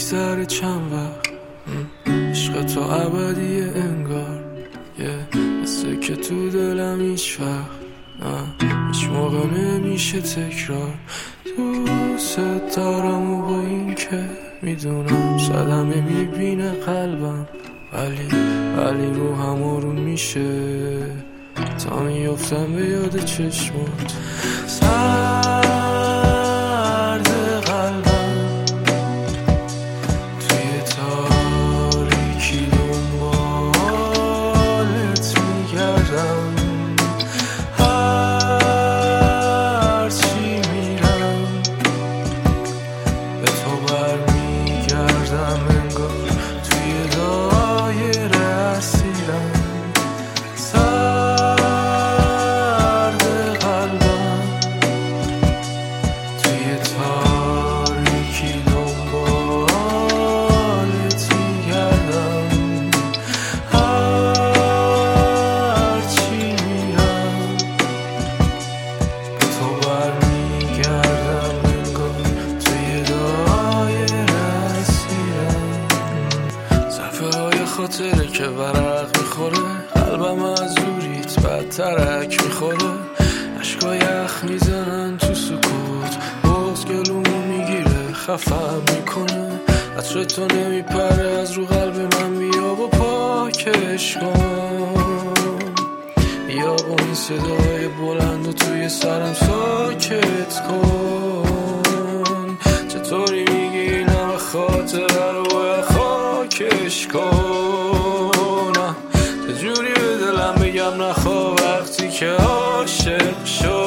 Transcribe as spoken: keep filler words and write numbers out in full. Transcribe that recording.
میگذره چند وقت، عشق تو ابدیه انگار، یه مثل که تو دلم هیچ وقت نه هیچ موقع نمیشه تکرار. دوست دارم و با این که میدونم صدمه میبینه قلبم، ولی ولی رو هم آروم میشه تا میفتم به یاد چشمات. سرد قلبم توی تاریکی دنبالت میگردم، هرچی میرم به تو برمیگردم، انگار توی دایره اسیرم. سرد قلبم توی تاریکی دنبالت میگردم، هرچی میرم به تو برمیگردم، انگار توی دایره اسیرم. صفحه های خاطره که ورق میخوره، قلبم از دوریت بدترک میخوره، عشقا یخ میزنن تو سکوت، بغض گلومو میگیره خفم میکنه، عطر تو نمیپره از رو قلب من، بیا با پاکش کن، بیا با این صدای بلند و توی سرم ساکت کن. چطوری میگی این همه خاطره رو باید خاکش کنم، چجوری به دلم بگم نخواه وقتی که عاشق شد.